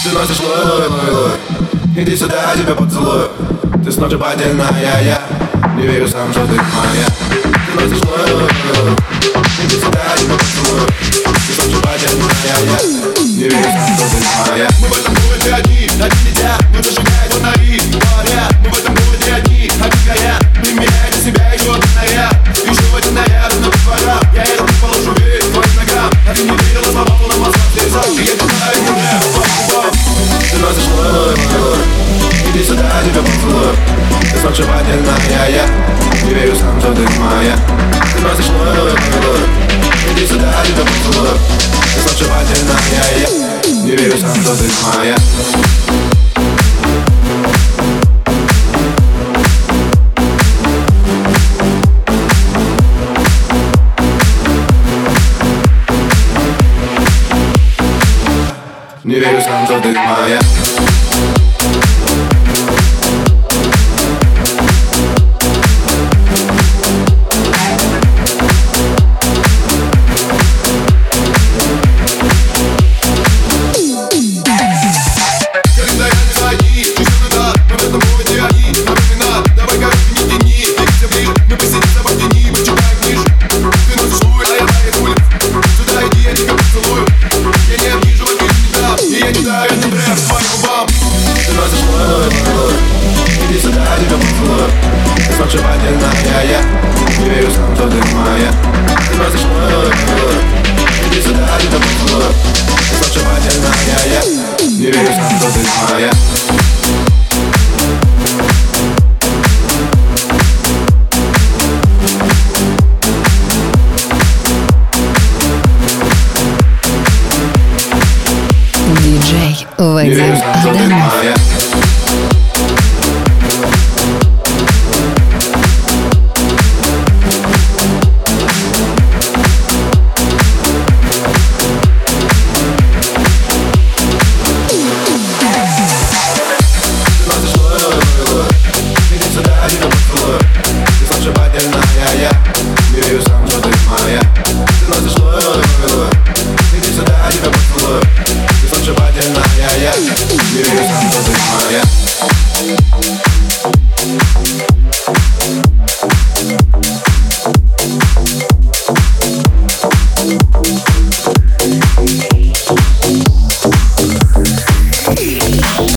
Ты носишь лой. Иди сюда, я тебя поцелую. Ты сногсшибательная, я не верю сам, что ты моя. Ты носишь лой. Иди сюда, я тебя поцелую. Ты сногсшибательная, я не верю сам, что ты моя. Мы в этом городе одни летят, мы зажигаем фонари. Говорят, мы в этом городе одни горят. Применяйте себя еще один наряд. Еще один наряд, но без двора. Я это не положу весь твоим ногам. А ты не видела слова, но мозга слезал. И я не знаю, не знаю. Ты носишь лой. Иди сюда, я тебя поцелую. Ты сногсшибательная, я не верю сам, что ты моя. Ты носишь лой. Иди сюда, я тебя поцелую. Ты сногсшибательная, я не верю сам, что ты моя. Не верю сам, что ты моя. Иди сюда, я тебя поцелую. Ты сногсшибательная, я не верю сам, что ты моя. Ты носишь лой. Иди сюда, я тебя поцелую. Ты сногсшибательная, я не верю сам, что ты моя. Диджей Вадим Адамов.